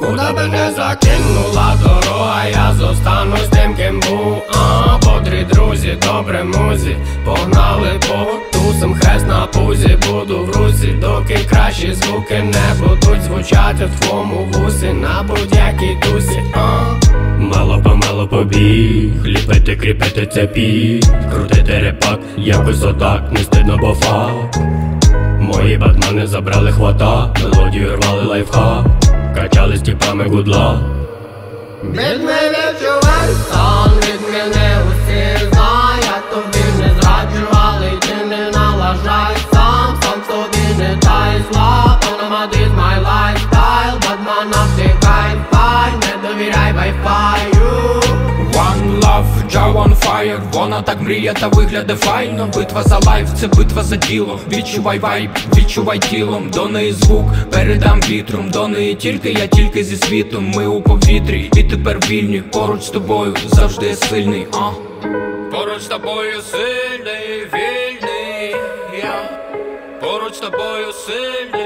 Куда би не закинула дорога, я зостанусь тим, ким був. Бодрі друзі, добре музі, погнали по тусам, хрест на пузі, буду в руці, доки кращі звуки не будуть звучати в твоєму вусі, на будь-якій тусі. Мало побіг, ліпити, кріпити цепі, крутити репак, якось отак, не стидно, бо факт. Мої батмани забрали хвата, мелодію рвали лайфхак, качали з тіпами гудла. Від мене відчувай сон, від мене усі знають, тобі не зраджували, ти не налажай сам собі не дай зла.Ономад is my lifestyle, батмана втикай фай, не довіряй вайфаю. One love, Jah on fire. Вона так мріє та вигляде файно. Битва за лайф, це битва за діло. Відчувай вайб, відчувай тілом. До неї звук, передам вітром. До неї я тільки зі світом. Ми у повітрі, і тепер вільні. Поруч з тобою завжди сильний. Поруч з тобою сильний, вільний. Поруч з тобою сильний.